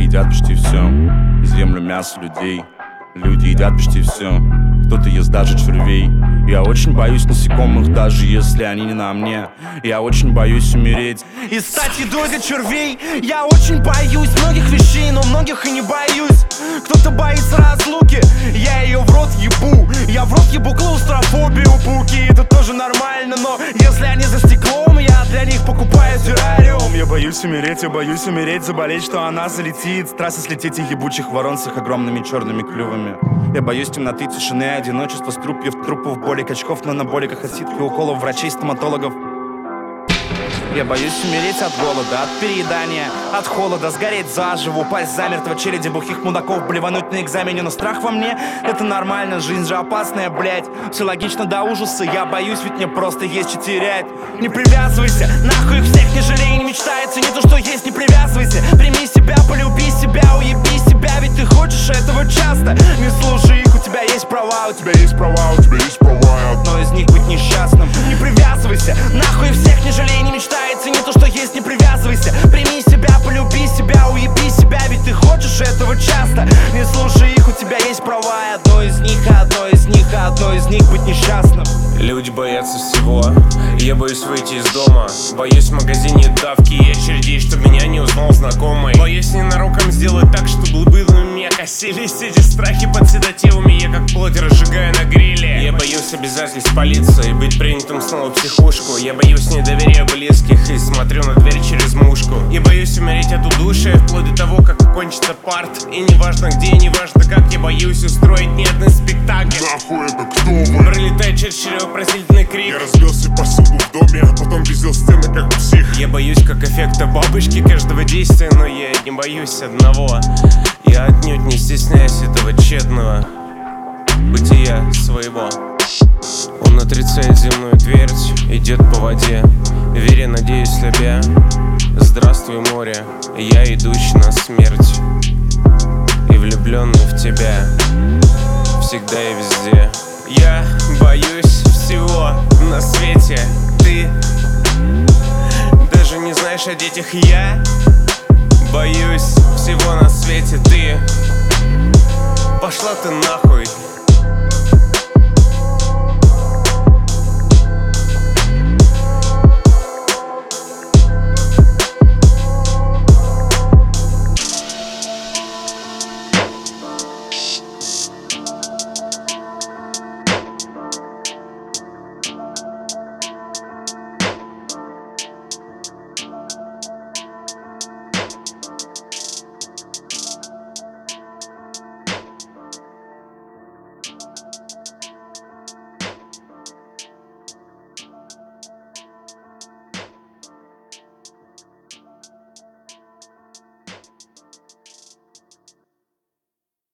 едят почти все. Землю, мясо, людей. Люди едят почти все. Кто-то ест даже червей. Я очень боюсь насекомых, даже если они не на мне. Я очень боюсь умереть и стать едой для червей. Я очень боюсь многих вещей, но многих и не боюсь. Кто-то боится разлуки, я ее в рот ебу. Я в рот ебу клаустрофобию, пауки, это тоже нормально. Но если они за стеклом, я для них покупаю террариум. Я боюсь умереть, заболеть, что она залетит. С трассы слететь и ебучих ворон с их огромными черными клювами. Я боюсь темноты, тишины, одиночества, струпьев, трупов, боли, качков, на анаболиках, от ситки, уколов, врачей, стоматологов. Я боюсь умереть от голода, от переедания, от холода, сгореть заживо, упасть замертво, череде бухих мудаков, блевануть на экзамене. Но страх во мне, это нормально, жизнь же опасная, блять. Все логично до ужаса, я боюсь, ведь мне просто есть что терять. Не привязывайся, нахуй их всех, не жалей, не мечтается, не то что есть, не привязывайся. Прими себя, полюби себя, уеби себя, ведь ты хочешь этого часто. Не слушай их, у тебя есть права, у тебя есть права, у тебя есть права, и одно из них быть несчастным. Не привязывайся, нахуй всех, не жалей, не мечтается, не то что есть, не привязывайся. Прими себя, полюби себя, уеби себя, ведь ты хочешь этого часто. Не слушай их, у тебя есть права, и одно из них быть несчастным. Люди боятся всего, я боюсь выйти из дома. Боюсь в магазине давки и очередей, чтоб меня не узнал знакомый. Боюсь ненароком сделать так, чтобы на меня косились эти страхи под седативами. Я как плоть разжигаю на гриле. Я боюсь обязательств полиции, быть принятым снова в психушку. Я боюсь недоверия близких и смотрю на дверь через мушку. Я боюсь умереть от удушья, вплоть до того, как кончится парт. И неважно где, неважно как, я боюсь устроить нервный спектакль. Нахуй это кто вы? Пролетает через черепопростительный крик. Я разбил себе посуду в доме, а потом пиздел стены как псих. Я боюсь как эффекта бабочки каждого действия, но я не боюсь одного. Я отнюдь не стесняюсь этого тщетного бытия своего. Он отрицает земную твердь, идет по воде, веря, надеюсь, слабя. Здравствуй, море, я идущий на смерть и влюбленный в тебя всегда и везде. Я боюсь всего на свете. Ты даже не знаешь о детях. Я боюсь всего на свете. Ты пошла ты нахуй.